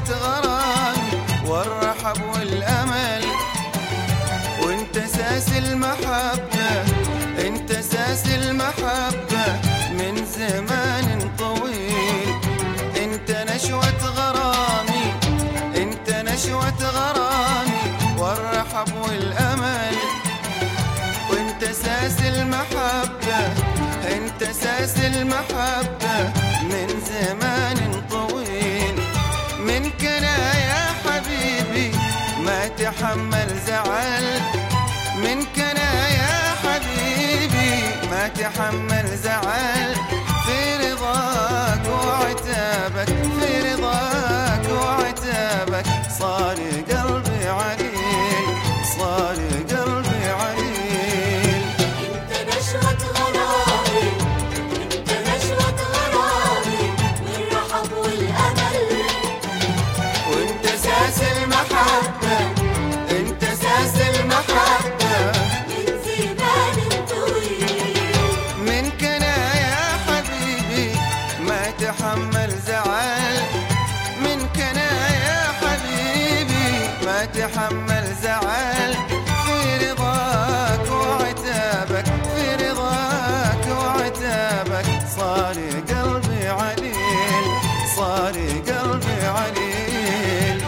غرامي والرحب والأمل، وانت ساس المحبة، انت ساس المحبة من زمان طويل. انت نشوة غرامي، انت نشوة غرامي والرحب والأمل، وانت ساس المحبة، انت ساس المحبة من زمان طويل. منك انا يا حبيبي ما تحمل زعل، منك انا يا حبيبي ما تحمل زعل، في رضاك وعتابك، في رضاك وعتابك صار قلبي عليل، صار قلبي عليل. انت نشوة غرامي، انت نشوة غرامي والرحب والامل، وانت ساس المحبة، انت ساس المحبة من زمان طويل. منك انا يا حبيبي ما تحمل زعل، منك انا يا حبيبي ما تحمل زعل، في رضاك وعتابك، في رضاك وعتابك صار قلبي عليل، صار قلبي عليل.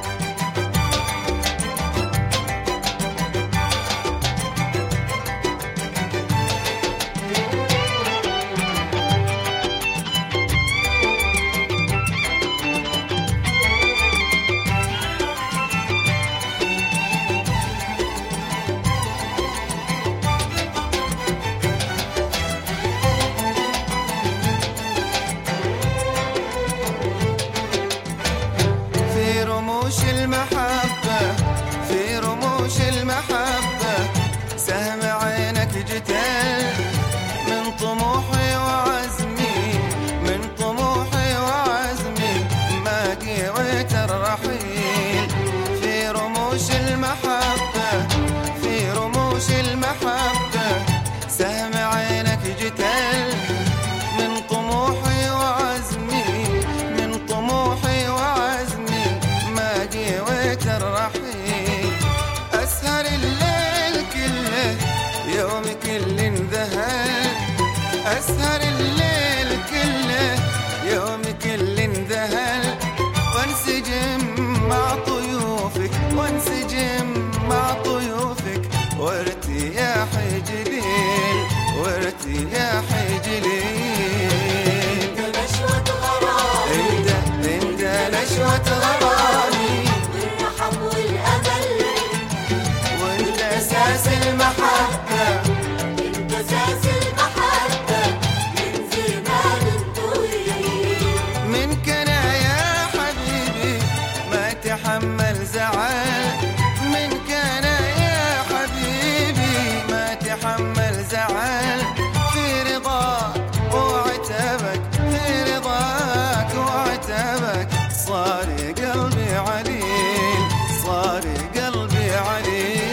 في رموش المحبة، في رموش المحبة سهم عينك جتل، من طموحي وعزمي، من طموحي وعزمي ما قويت الرحيل. في رموش المحبة، في رموش المحبة سهم عينك جتل، من طموحي وعزمي، من طموحي وعزمي ما قويت الرحيل. أسهر الليل كله يوم كل ذهل، أسهر الليل كله يوم كل ذهل، وانسجم مع طيوفك، وانسجم مع طيوفك وارتياح جليل، وارتياح جليل. انت نشوة غرامي، انت نشوة غرامي والرحب والامل، وانت اساس المحبة، انت ساس المحبة من زمان طويل. منك انا يا حبيبي ما تحمل زعل، منك انا يا حبيبي ما تحمل زعل، في رضاك وعتابك، في رضاك وعتابك صار قلبي عليل، صار قلبي عليل.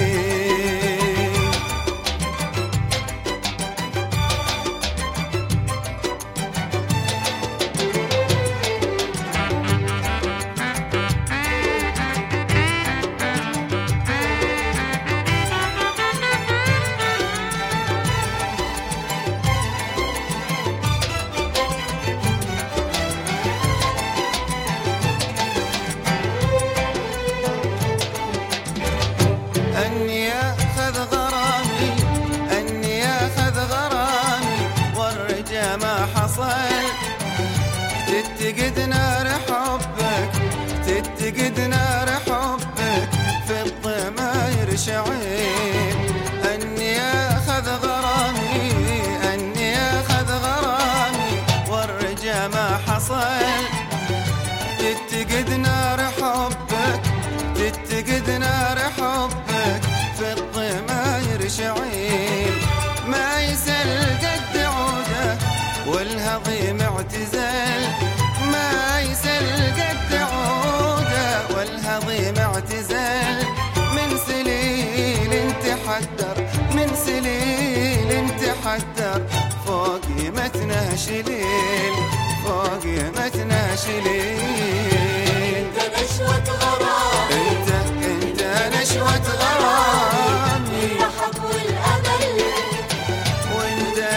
أني أخذ غرامي، أني أخذ غرامي والرجا ما حصل، تتقد نار حبك، تتقد نار حبك في الضماير شعيل. أني أخذ غرامي، أني أخذ غرامي والرجا ما حصل، تتقد نار حبك، تتقد نار حبك في الضماير شعيل. ما يسل قد عوده والهضيم اعتزل، ما يسل قد عوده والهضيم اعتزل، من سليل تحدر، من سليل تحدر فوق متنه شليل، فوق متنه شليل.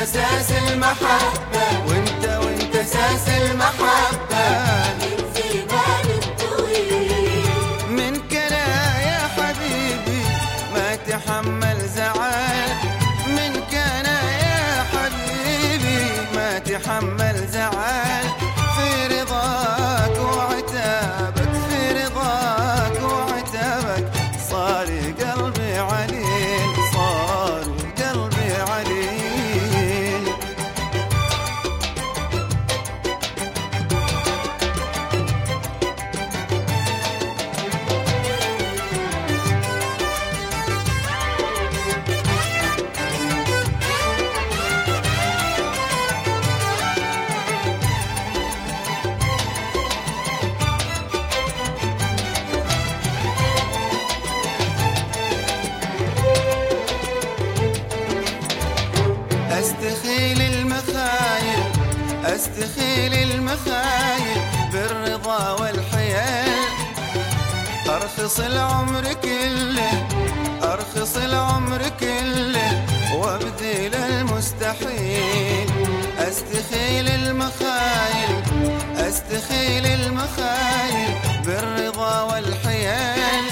أساس المحبة، وانت أساس المحبة. من زمان طويل منك أنا يا حبيبي ما تحمل زعل، منك أنا يا حبيبي ما تحمل زعل. في رضاك وعتابك، في رضاك وعتابك صار قلبي عليل، صار قلبي عليل. أستخيل المخايل، أستخيل المخايل بالرضا والحيال. أرخص العمر كله، أرخص العمر كله وابذل المستحيل. أستخيل المخايل، أستخيل المخايل بالرضا والحيال.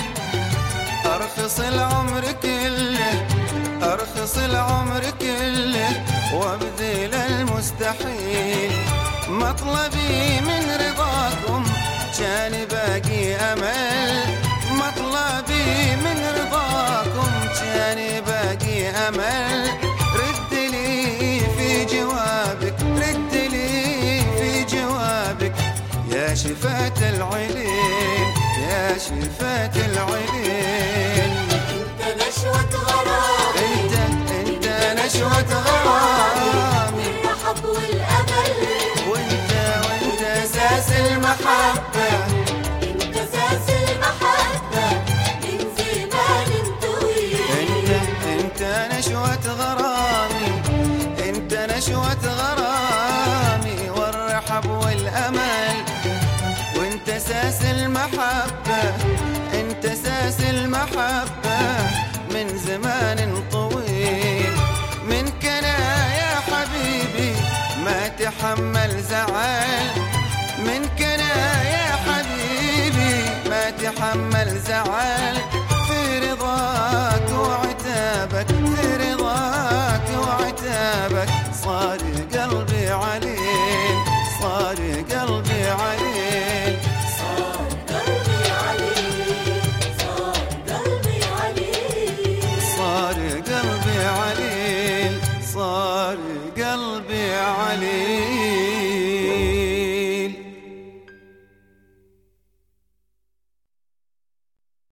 أرخص العمر كله، أرخص العمر كله وابذل المستحيل. مطلبي من رضاكم كان باقي أمل، مطلبي من رضاكم كان باقي أمل. رد لي في جوابك، رد لي في جوابك يا شفاة العليل، يا شفاة العليل. انت نشوة غرامي، انت نشوة غرامي، الرحب والأمل. وانت أساس المحبة، انت أساس المحبة من زمان طويل. انت نشوة غرامي، انت نشوة غرامي والرحب والأمل. وانت أساس المحبة، انت أساس المحبة من زمان طويل. منك أنا يا حبيبي ما تحمل زعل، منك أنا يا حبيبي ما تحمل زعل. في رضاك وعتابك، في رضاك وعتابك صار قلبي عليل، صار قلبي عليل. صار قلبي عليك، صار قلبي عليك. صار قلبي عليل، صار قلبي عليل.